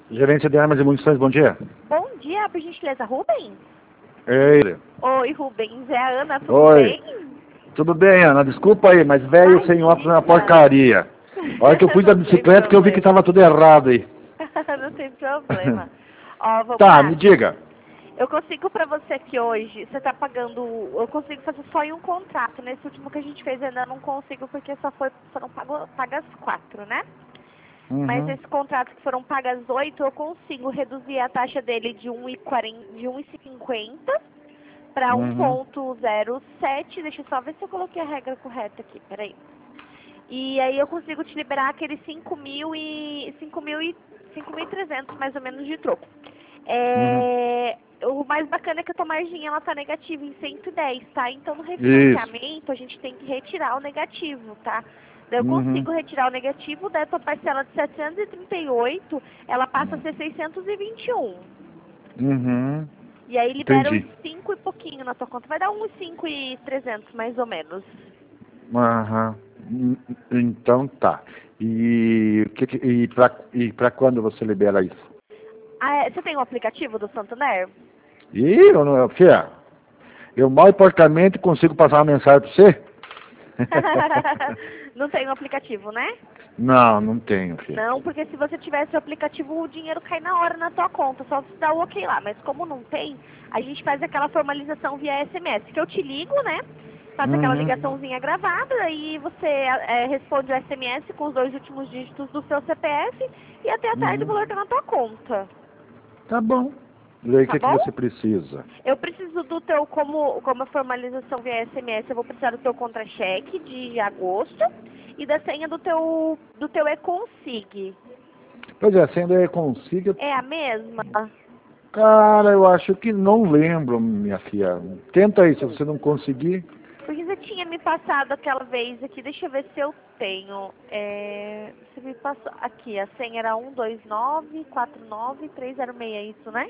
Gerência de Armas e Munições, bom dia. Bom dia, por gentileza, Rubens? É ele. Oi, Rubens, é a Ana, tudo Oi. bem? Tudo bem, Ana? Desculpa aí, mas velho sem óculos é uma porcaria. A hora que eu fui da Não tem bicicleta que eu vi que problema. estava tudo errado aí. Não tem problema. Ó, vamos Tá, lá. me diga. Eu consigo pra você aqui hoje, você tá pagando, eu consigo fazer só em um contrato. Nesse último que a gente fez ainda não consigo porque foram pagas 4, né? Mas esse contrato que foram pagas 8, eu consigo reduzir a taxa dele de 1,50 para 1,07. Deixa eu só ver se eu coloquei a regra correta aqui, peraí. E aí eu consigo te liberar aqueles 5.300 mais ou menos de troco. O mais bacana é que a tua margem ela tá negativa em 110, tá? Então no refinanciamento a gente tem que retirar o negativo, tá? Daí eu consigo retirar o negativo, daí a tua parcela de 738, ela passa a ser 621. E aí libera uns Entendi. 5 e pouquinho na tua conta. Vai dar uns 5.300 mais ou menos. Então tá. E pra quando você libera isso? Ah, você tem um aplicativo do Santander? Ih, eu não, fia, eu mal e porcamente consigo passar uma mensagem pra você? Não tem um aplicativo, né? Não, não tenho, filho. Não, porque se você tivesse o aplicativo, o dinheiro cai na hora na tua conta, só se dá o ok lá. Mas como não tem, a gente faz aquela formalização via SMS, que eu te ligo, né? Faço aquela ligaçãozinha gravada, aí você responde o SMS com os 2 últimos dígitos do seu CPF e até a tarde o valor tá na tua conta. Tá bom. E aí, o Tá que bom? você precisa? Eu preciso do teu, como a formalização via SMS, eu vou precisar do teu contra-cheque de agosto e da senha do teu e-consig. Pois é, sendo aí consigo. É a mesma? Cara, eu acho que não lembro, minha filha. Tenta aí, se você não conseguir. Porque você tinha me passado aquela vez aqui, deixa eu ver se eu tenho. Você me passou. Aqui, a senha era 129499306, é isso, né?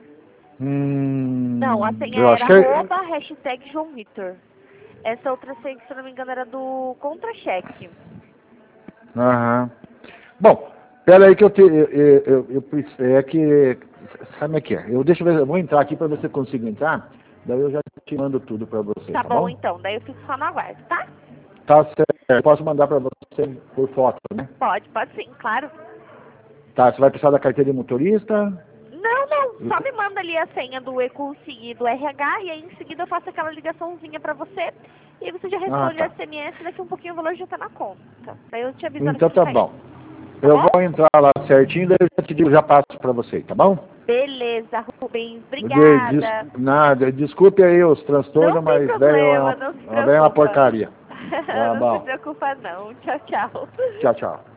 Não, a senha Eu acho era que é. #hashtag João Vitor. Essa outra senha, se eu não me engano, era do contra-cheque. Bom, pera aí que é que. Sabe o que é? Eu vou entrar aqui para ver se eu consigo entrar. Daí eu já te mando tudo para você, Tá tá bom, bom? então. Daí eu fico só no aguardo, tá? Tá certo. Eu posso mandar para você por foto, né? Pode sim, claro. Tá, você vai precisar da carteira de motorista? Não. Só me manda ali a senha do e-consig do RH e aí em seguida eu faço aquela ligaçãozinha pra você e aí você já responde o Tá. SMS e daqui um pouquinho o valor já tá na conta. Daí eu te aviso Então que tá cair. bom. Tá Eu bom? vou entrar lá certinho, daí eu já te digo, já passo para você, tá bom? Beleza, Rubens. Obrigada. Nada, desculpe aí os transtornos, Não tem mas velho é problema, não se uma preocupa. porcaria. Tá Não se bom. preocupa não. Tchau, tchau. Tchau, tchau.